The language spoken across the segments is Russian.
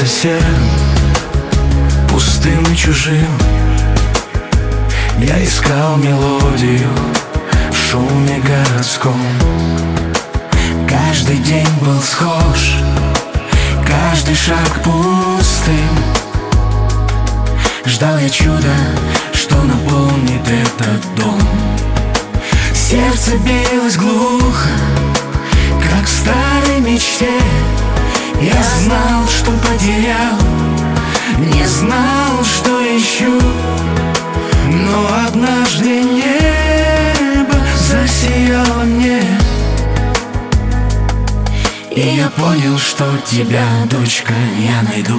казался серым, пустым и чужим. Я искал мелодию в шуме городском. Каждый день был схож, каждый шаг пустым. Ждал я чуда, что наполнит этот дом. Сердце билось глухо, как в старой мечте. Я знал, что потерял, не знал, что ищу. Но однажды небо засияло мне, и я понял, что тебя, дочка, я найду.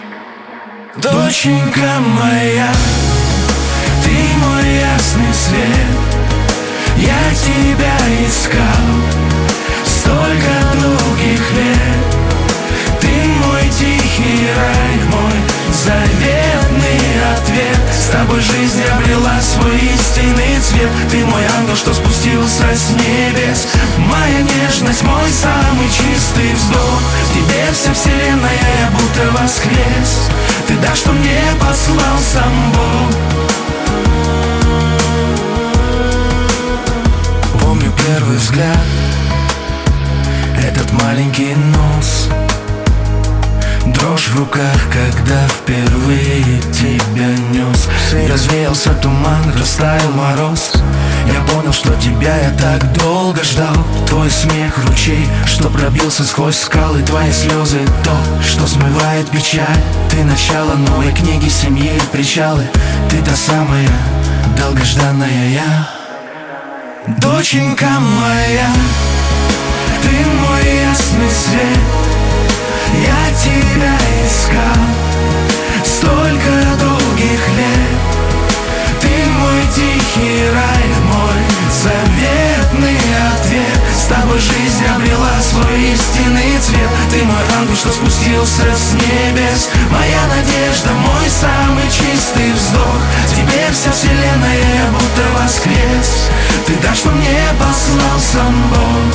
Доченька моя, ты мой ясный свет. Я тебя искал столько долгих лет. Ты мой тихий рай, мой заветный ответ. С тобой жизнь обрела свой истинный цвет. Ты мой ангел, что спустился с небес. Моя нежность, мой самый чистый вздох. В тебе вся вселенная, я будто воскрес. Ты дар, что мне послал сам Бог. Помню первый взгляд, этот маленький нос, дрожь в руках, когда впервые тебя нес. Развеялся туман, растаял мороз. Я понял, что тебя я так долго ждал. Твой смех, ручей, что пробился сквозь скалы. Твои слезы, то, что смывает печаль. Ты начало новой книги, семьи и причалы. Ты та самая долгожданная я. Доченька моя, ты мой ясный свет. Я тебя искал столько долгих лет. Ты мой тихий рай, мой заветный ответ. С тобой жизнь обрела свой истинный цвет. Ты мой ангел, что спустился с небес. Моя надежда, мой самый чистый вздох. В тебе вся вселенная, я будто воскрес. Ты дар, что мне послал сам Бог.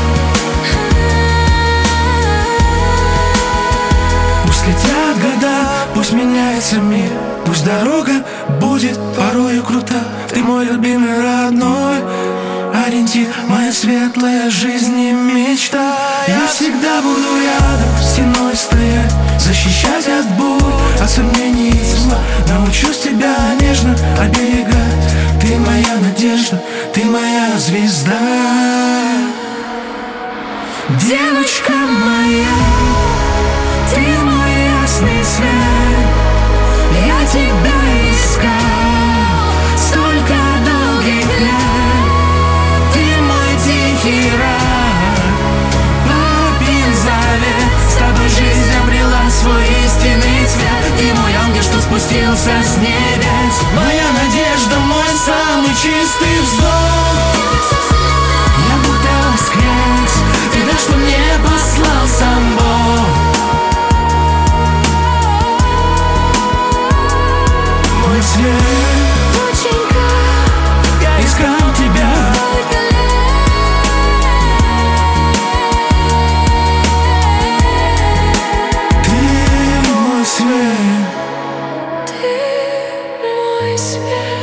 Пусть летят года, пусть меняется мир, пусть дорога будет порою крута. Ты мой любимый родной ориентир, моя светлая жизнь и мечта. Я всегда буду рядом, стеной стоять, защищать от боли, от сомнений и зла. Научусь тебя нежно оберегать. Ты моя надежда, ты моя звезда. Девочка моя, ты мой ясный свет. Я тебя искал столько долгих лет. Ты мой тихий рай, папин завет. С тобой жизнь обрела свой истинный цвет. Ты мой ангел, что спустился с небес. Моя надежда, мой самый чистый вздох. Я будто воскрес. Ты дар, что мне послал сам Бог. Мой свет, Доченька, я искал тебя. ты мой свет.